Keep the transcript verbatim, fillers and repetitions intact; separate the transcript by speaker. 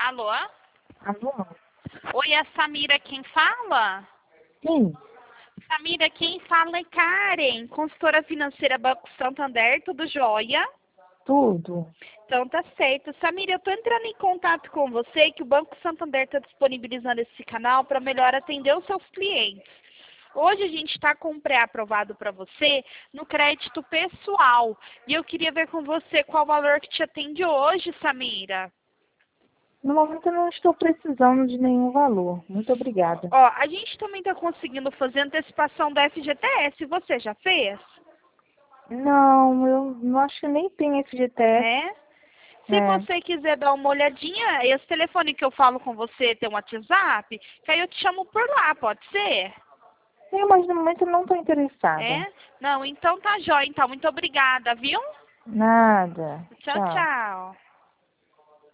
Speaker 1: Alô?
Speaker 2: Alô?
Speaker 1: Oi, é a Samira quem fala?
Speaker 2: Sim.
Speaker 1: Samira, quem fala é Karen, consultora financeira Banco Santander, tudo jóia?
Speaker 2: Tudo.
Speaker 1: Então tá certo. Samira, eu tô entrando em contato com você que o Banco Santander está disponibilizando esse canal para melhor atender os seus clientes. Hoje a gente está com um pré-aprovado para você no crédito pessoal. E eu queria ver com você qual o valor que te atende hoje, Samira.
Speaker 2: No momento eu não estou precisando de nenhum valor. Muito obrigada.
Speaker 1: Ó, a gente também está conseguindo fazer antecipação da F G T S. Você já fez?
Speaker 2: Não, eu não acho que nem tem F G T S.
Speaker 1: É? Se
Speaker 2: É.
Speaker 1: você quiser dar uma olhadinha, esse telefone que eu falo com você tem um WhatsApp, que aí eu te chamo por lá, pode ser?
Speaker 2: Sim, mas no momento eu não estou interessada.
Speaker 1: É? Não, então tá jóia. Então, muito obrigada, viu?
Speaker 2: Nada.
Speaker 1: Tchau,
Speaker 2: Tchau.
Speaker 1: tchau.